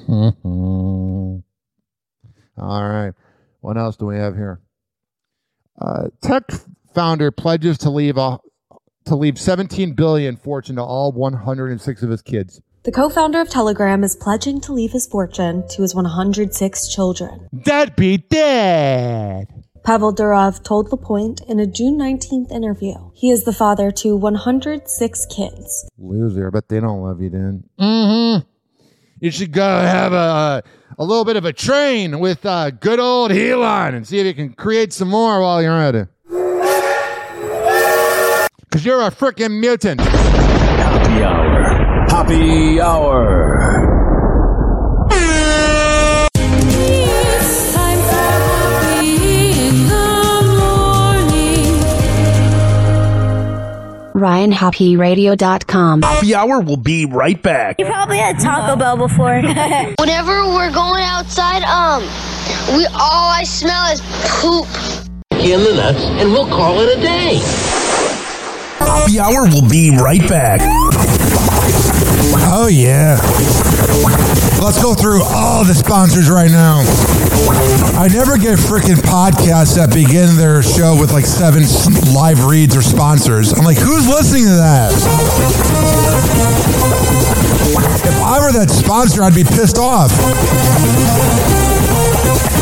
All right. What else do we have here? Uh, tech founder pledges to leave a to leave seventeen billion dollars fortune to all one hundred six of his kids. The co-founder of Telegram is pledging to leave his fortune to his one hundred six children. That'd be dead. Pavel Durov told The Point in a June nineteenth interview. He is the father to one hundred six kids. Loser, but they don't love you then. Mm-hmm. You should go have a a little bit of a train with uh, good old Elon and see if you can create some more while you're at it. Because you're a freaking mutant. Happy Hour. Happy Hour. It's time for Happy in the morning. Ryan Happy Radio dot com. Happy Hour will be right back. You probably had Taco Bell before. Whenever we're going outside, um, we all I smell is poop. In the nuts, and we'll call it a day. Happy Hour will be right back. Oh, yeah. Let's go through all the sponsors right now. I never get freaking podcasts that begin their show with like seven live reads or sponsors. I'm like, who's listening to that? If I were that sponsor, I'd be pissed off.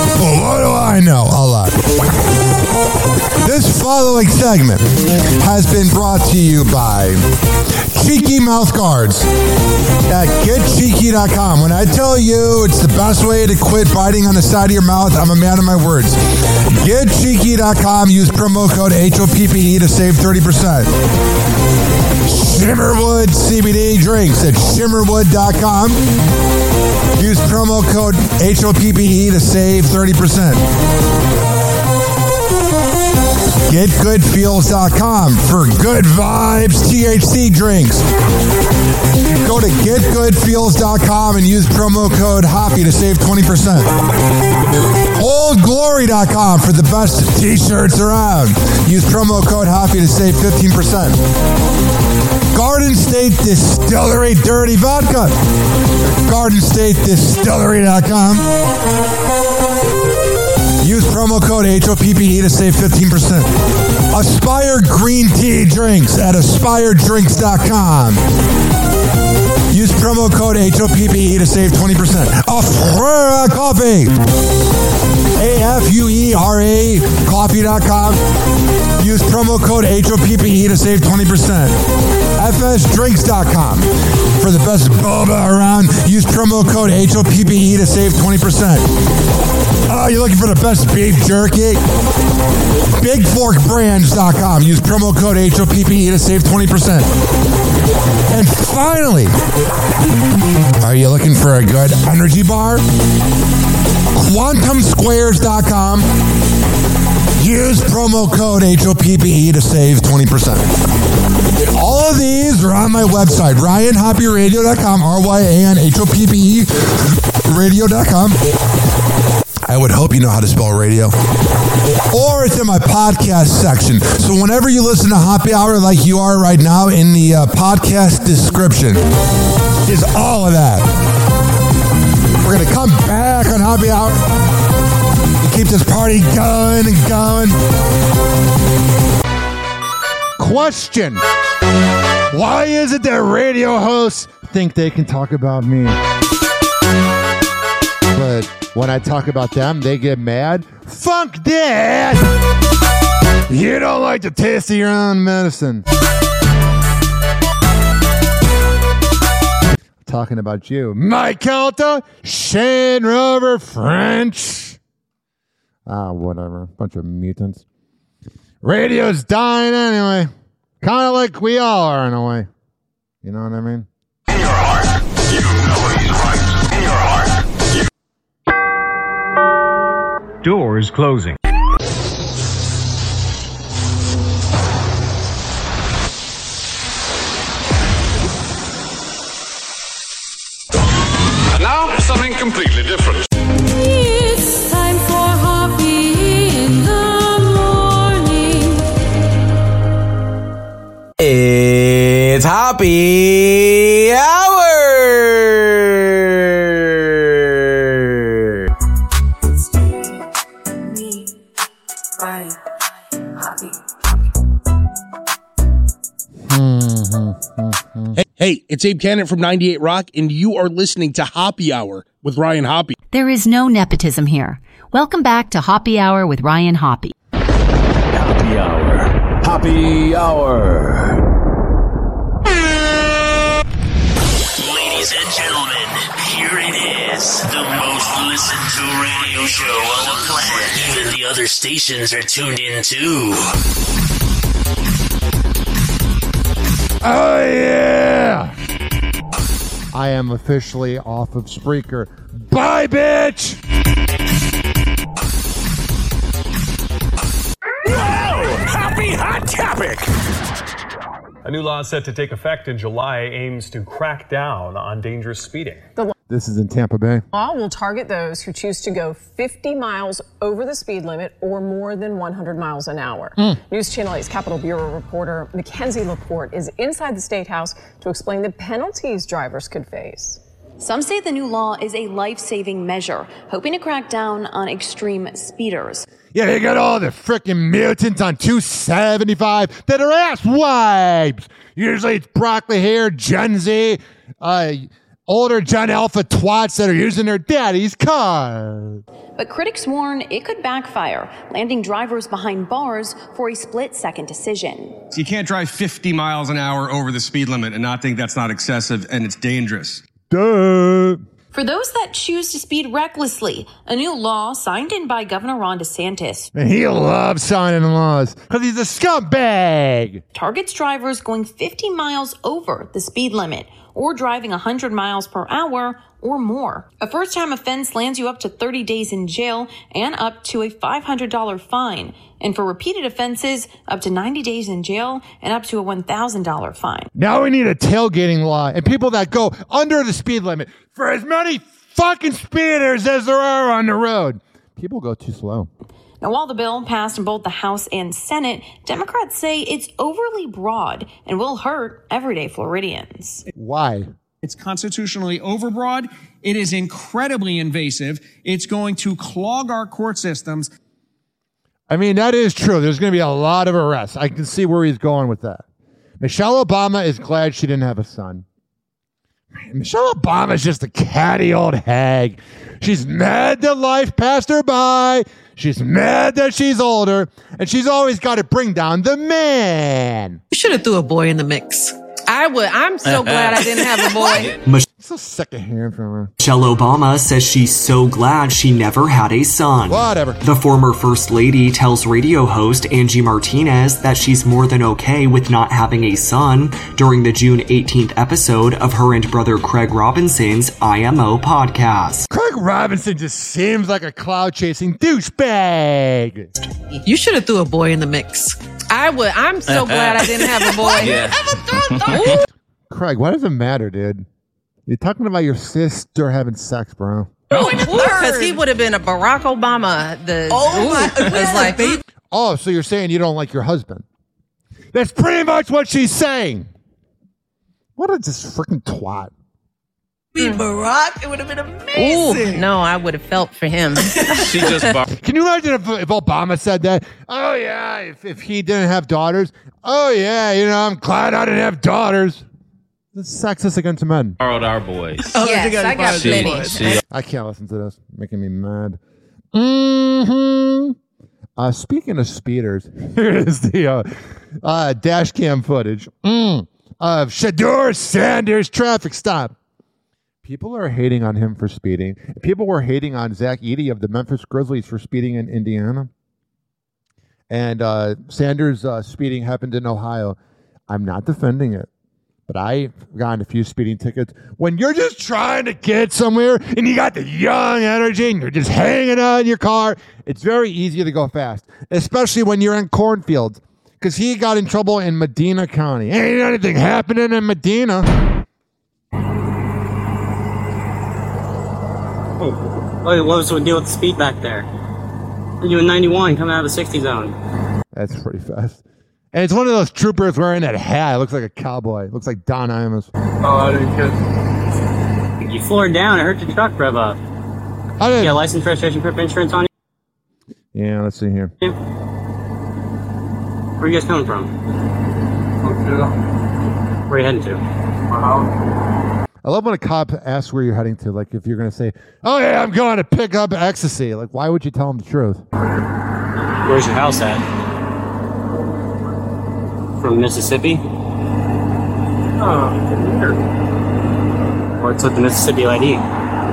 But what do I know? A lot. This following segment has been brought to you by Cheeky Mouth Guards at get cheeky dot com. When I tell you it's the best way to quit biting on the side of your mouth, I'm a man of my words. get cheeky dot com. Use promo code H O P P E to save thirty percent. Shimmerwood C B D drinks at shimmerwood dot com. Use promo code H O P P E to save thirty percent. get good feels dot com for good vibes T H C drinks. Go to get good feels dot com and use promo code Hoppy to save twenty percent. old glory dot com for the best t-shirts around. Use promo code Hoppy to save fifteen percent. Garden State Distillery Dirty Vodka. garden state distillery dot com. Use promo code H O P P E to save fifteen percent. Aspire Green Tea Drinks at aspire drinks dot com. Use promo code H O P P E to save twenty percent. Afuera Coffee. A F U E R A coffee dot com. Use promo code H O P P E to save twenty percent. F S drinks dot com. For the best boba around, use promo code H O P P E to save twenty percent. Oh, you're looking for the best beef jerky? big fork brands dot com. Use promo code H O P P E to save twenty percent. And finally, are you looking for a good energy bar? quantum squares dot com. Use promo code H O P P E to save twenty percent. All of these are on my website, ryan hoppy radio dot com, R Y A N H O P P E radio dot com. I would hope you know how to spell radio. Or it's in my podcast section. So whenever you listen to Hoppy Hour like you are right now, in the uh, podcast description is all of that. We're going to come back on Hoppy Hour and keep this party going and going. Question. Why is it that radio hosts think they can talk about me? But when I talk about them, they get mad. Fuck that! You don't like the taste of your own medicine. Talking about you. Mike Calta, Shane Rover French. Ah, whatever. Bunch of mutants. Radio's dying anyway. Kind of like we all are in a way. You know what I mean? In your heart, you know he's right. In your heart. Doors closing. And now, something completely different. It's time for Hoppy in the morning. It's Hoppy Hour! Hey, hey, it's Abe Cannon from ninety-eight Rock, and you are listening to Hoppy Hour with Ryan Hoppy. There is no nepotism here. Welcome back to Hoppy Hour with Ryan Hoppy. Hoppy Hour. Hoppy Hour. Ladies and gentlemen, here it is. The most listened to radio show on the planet. Even the other stations are tuned in too. Oh, yeah! I am officially off of Spreaker. Bye, bitch! Whoa! Happy Hot Topic! A new law set to take effect in July aims to crack down on dangerous speeding. The This is in Tampa Bay. law will target those who choose to go fifty miles over the speed limit or more than one hundred miles an hour. Mm. News Channel eight's Capitol Bureau reporter Mackenzie Laporte is inside the State House to explain the penalties drivers could face. Some say the new law is a life-saving measure, hoping to crack down on extreme speeders. Yeah, you got all the freaking mutants on two seventy-five that are ass wipes. Usually it's broccoli hair, Gen Z, uh, older Gen Alpha twats that are using their daddy's car. But critics warn it could backfire, landing drivers behind bars for a split-second decision. You can't drive fifty miles an hour over the speed limit and not think that's not excessive and it's dangerous. Duh. For those that choose to speed recklessly, a new law signed in by Governor Ron DeSantis And he loves signing laws because he's a scumbag. targets drivers going fifty miles over the speed limit or driving one hundred miles per hour or more. A first-time offense lands you up to thirty days in jail and up to a five hundred dollars fine. And for repeated offenses, up to ninety days in jail and up to a one thousand dollars fine. Now we need a tailgating law and people that go under the speed limit for as many fucking speeders as there are on the road. People go too slow. Now, while the bill passed in both the House and Senate, Democrats say it's overly broad and will hurt everyday Floridians. Why? It's constitutionally overbroad. It is incredibly invasive. It's going to clog our court systems. I mean, that is true. There's going to be a lot of arrests. I can see where he's going with that. Michelle Obama is glad she didn't have a son. Michelle Obama is just a catty old hag. She's mad that life passed her by. She's mad that she's older. And she's always got to bring down the man. You should have threw a boy in the mix. I would. I'm so glad I didn't have a boy. Mich- so sick of hearing from her. Michelle Obama says she's so glad she never had a son. Whatever. The former First Lady tells radio host Angie Martinez that she's more than okay with not having a son during the June eighteenth episode of her and brother Craig Robinson's I M O podcast. Craig Robinson just seems like a cloud-chasing douchebag. You should have threw a boy in the mix. I would. I'm so glad I didn't have a boy. Yeah. Craig, why does it matter, dude? You're talking about your sister having sex, bro. Because he would have been a Barack Obama. The oh, it's like, oh, so you're saying you don't like your husband? That's pretty much what she's saying. What a just freaking twat. Be Barack, it would have been amazing. Ooh, no, I would have felt for him. She just Can you imagine if, if Obama said that? Oh, yeah, if, if he didn't have daughters. Oh, yeah, you know, I'm glad I didn't have daughters. That's sexist against men. Borrowed our boys. Oh, yes, I got plenty. She, I can't listen to this. Making me mad. Mm-hmm. Uh, speaking of speeders, here's the uh, uh, dash cam footage mm, of Shedeur Sanders' traffic stop. People are hating on him for speeding. People were hating on Zach Edey of the Memphis Grizzlies for speeding in Indiana. And uh, Sanders' uh, speeding happened in Ohio. I'm not defending it, but I've gotten a few speeding tickets. When you're just trying to get somewhere and you got the young energy and you're just hanging out in your car, it's very easy to go fast, especially when you're in cornfields. Because he got in trouble in Medina County. Ain't anything happening in Medina. Oh, what was the deal with the speed back there? You're doing ninety-one coming out of the sixty zone. That's pretty fast. And it's one of those troopers wearing that hat. It looks like a cowboy. It looks like Don Imus. Oh, I didn't get You floored down. It hurt your truck, rev up. I didn't. You got license, registration, proof, insurance on you? Yeah, let's see here. Yeah. Where are you guys coming from? Where are you heading to? My house. I love when a cop asks where you're heading to. Like, if you're going to say, oh, yeah, I'm going to pick up ecstasy. Like, why would you tell him the truth? Where's your house at? From Mississippi? Oh, here. What's with the Mississippi I D?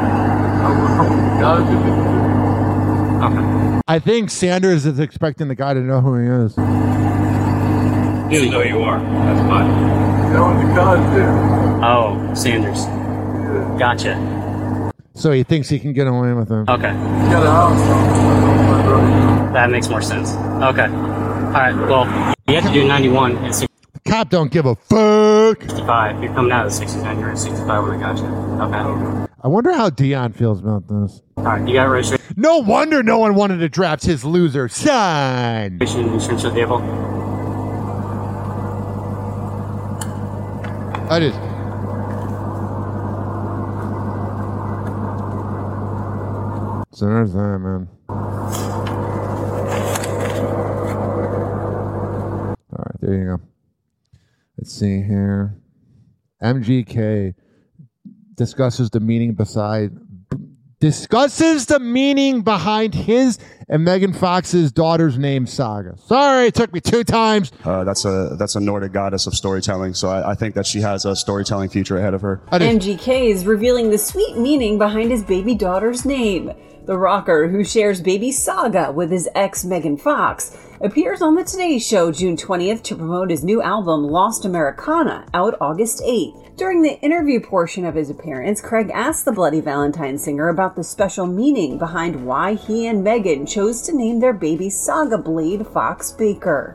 Okay. I think Sanders is expecting the guy to know who he is. You know you are. That's fine. Oh, Sanders. Gotcha. So he thinks he can get away with him. Okay. That makes more sense. Okay. All right, well, you have to do ninety-one and sixty-five. The cop don't give a fuck. You're coming out of the sixty-nine. You're at sixty-five when I got you. Okay. I wonder how Dion feels about this. All right, you got registration? No wonder no one wanted to draft his loser son. Insurance of the vehicle? I just. So there's that, man. All right, there you go. Let's see here. M G K discusses the meaning beside discusses the meaning behind his and Megan Fox's daughter's name saga. Sorry, it took me two times. Uh, that's a that's a Nordic goddess of storytelling, so I, I think that she has a storytelling future ahead of her. M G K is revealing the sweet meaning behind his baby daughter's name. The rocker, who shares baby saga with his ex Megan Fox, appears on The Today Show June twentieth to promote his new album Lost Americana, out August eighth. During the interview portion of his appearance, Craig asked the Bloody Valentine singer about the special meaning behind why he and Megan chose to name their baby Saga Blade Fox Baker.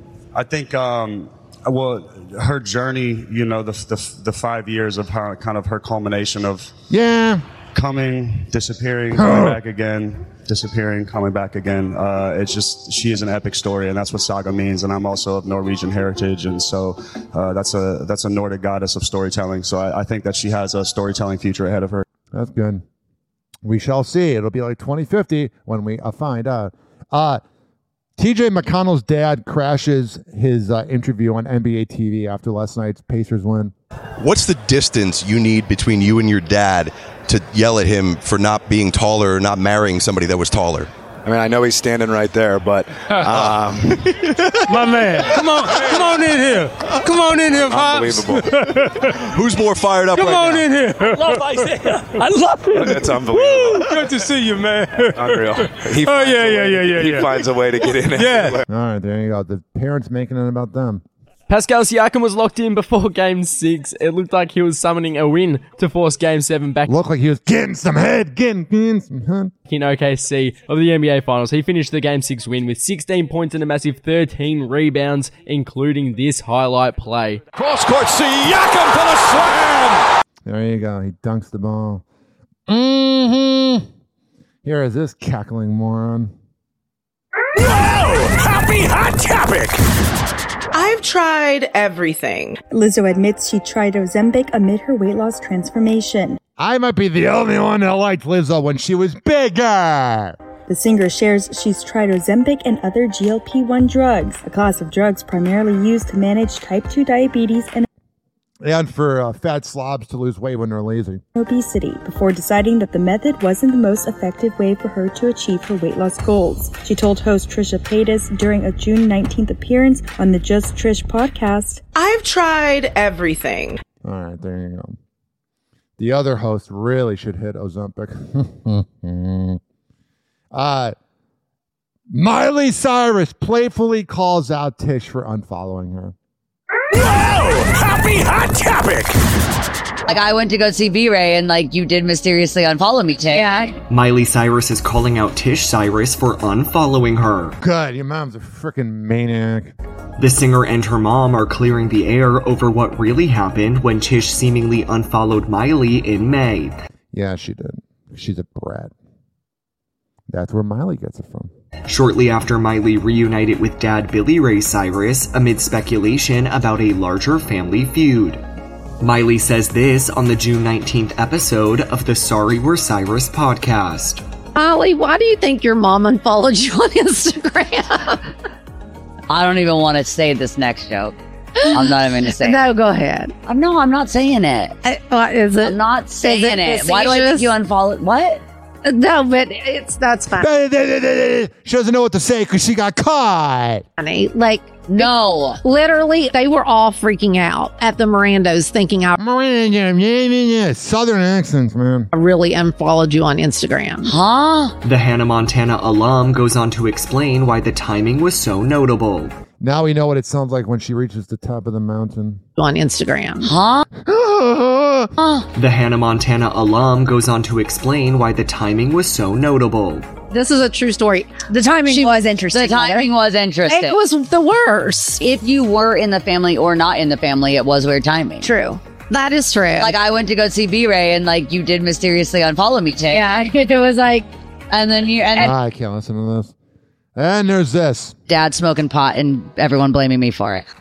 I think, um, well, her journey, you know, the, the the five years of her, kind of her culmination of yeah coming, disappearing, coming back again, disappearing, coming back again. Uh, it's just, she is an epic story, and that's what saga means. And I'm also of Norwegian heritage, and so uh, that's a that's a Nordic goddess of storytelling. So I, I think that she has a storytelling future ahead of her. That's good. We shall see. It'll be like twenty fifty when we uh, find out. Uh, T J McConnell's dad crashes his uh, interview on N B A T V after last night's Pacers win. What's the distance you need between you and your dad to yell at him for not being taller or not marrying somebody that was taller? I mean, I know he's standing right there, but um, my man, come on, come on in here, come on in here, Pops. Unbelievable. Who's more fired up come right on now? in here. I love Isaiah. I love him. That's unbelievable. Woo! Good to see you, man. Unreal. He oh yeah, yeah, way, yeah, yeah. He yeah. finds a way to get in. Yeah. All right, there you go. The parents making it about them. Pascal Siakam was locked in before Game six. It looked like he was summoning a win to force Game seven back. Looked like he was getting some head, getting, getting some head. In O K C of the N B A Finals, he finished the Game six win with sixteen points and a massive thirteen rebounds, including this highlight play. Cross-court Siakam for the slam! There you go. He dunks the ball. Mm-hmm. Here is this cackling moron. Whoa! Happy hot topic! I've tried everything. Lizzo admits she tried Ozempic amid her weight loss transformation. I might be the only one that liked Lizzo when she was bigger. The singer shares she's tried Ozempic and other G L P one drugs, a class of drugs primarily used to manage type two diabetes and and for uh, fat slobs to lose weight when they're lazy. Obesity, before deciding that the method wasn't the most effective way for her to achieve her weight loss goals. She told host Trisha Paytas during a June nineteenth appearance on the Just Trish podcast. I've tried everything. All right, there you go. The other host really should hit Ozempic. uh, Miley Cyrus playfully calls out Tish for unfollowing her. Whoa! Happy hot topic! Like, I went to go see B-Ray and, like, you did mysteriously unfollow me, Tish. Yeah. Miley Cyrus is calling out Tish Cyrus for unfollowing her. God, your mom's a freaking maniac. The singer and her mom are clearing the air over what really happened when Tish seemingly unfollowed Miley in May. Yeah, she did. She's a brat. That's where Miley gets it from. Shortly after Miley reunited with dad Billy Ray Cyrus amid speculation about a larger family feud. Miley says this on the June nineteenth episode of the Sorry We're Cyrus podcast. Miley, why do you think your mom unfollowed you on Instagram? I don't even want to say this next joke. I'm not even going to say no, it. go ahead. Uh, no, I'm not saying it. Uh, what is it? I'm not saying it, it. Why do I think you unfollowed? What? No, but it's that's fine. She doesn't know what to say because she got caught. Honey, like, no. Literally, they were all freaking out at the Mirandos thinking I Miranda, Southern accents, man. really unfollowed you on Instagram. Huh? The Hannah Montana alum goes on to explain why the timing was so notable. Now we know what it sounds like when she reaches the top of the mountain. On Instagram. Huh? The Hannah Montana alum goes on to explain why the timing was so notable. This is a true story. The timing She- was interesting. The timing was interesting. It was the worst. If you were in the family or not in the family, it was weird timing. True. That is true. Like, I went to go see B-Ray and, like, you did mysteriously unfollow me, Tish. Yeah, it was like... And then you... And Ah, I can't listen to this. And there's this. Dad smoking pot and everyone blaming me for it. Miley.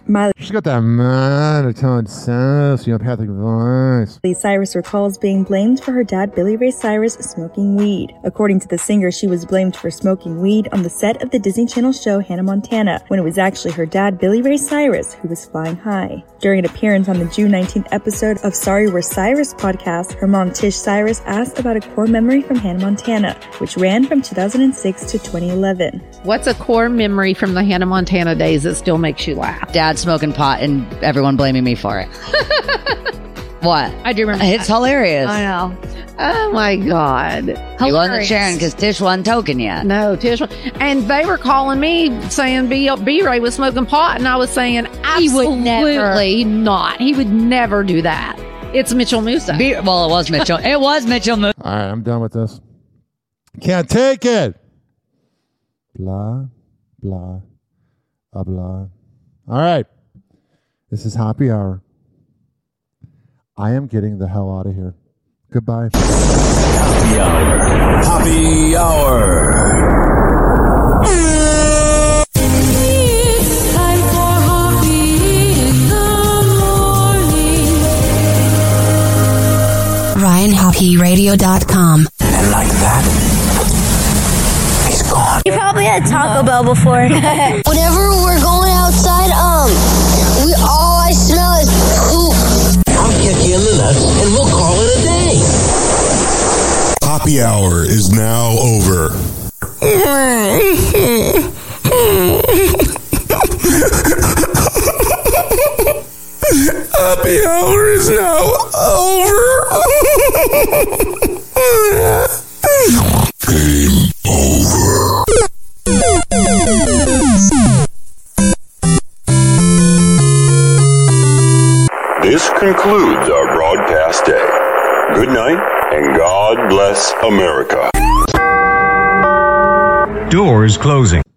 She's got that monotone, sociopathic voice. Billy Cyrus recalls being blamed for her dad Billy Ray Cyrus smoking weed. According to the singer, she was blamed for smoking weed on the set of the Disney Channel show Hannah Montana, when it was actually her dad Billy Ray Cyrus who was flying high. During an appearance on the June nineteenth episode of Sorry We're Cyrus podcast, her mom Tish Cyrus asked about a core memory from Hannah Montana, which ran from two thousand six to twenty eleven. What's a core memory from the Hannah Montana days that still makes you laugh? Dad smoking pot and everyone blaming me for it. What? I do remember. It's that. hilarious. I know. Oh my God. Hilarious. You wasn't sharing because Tish wasn't token yet. No, Tish. And they were calling me saying B. B-Ray was smoking pot, and I was saying absolutely not. He would never do that. It's Mitchell Musa. B- well, it was Mitchell. It was Mitchell Musa. All right, I'm done with this. Can't take it. Blah, blah, blah, blah. All right. This is Happy Hour. I am getting the hell out of here. Goodbye. Happy Hour. Happy Hour. It's time for Happy in the morning. Ryan Hockey Radio dot com. And like that, he's gone. You probably had Taco Bell before. Whenever we're going outside, um, we all I smell is poop. I'll catch you in the nuts, and we'll call it a day. Happy Hour is now over. Happy Hour is now over. Game over. This concludes our broadcast day. Good night, and God bless America. Doors closing.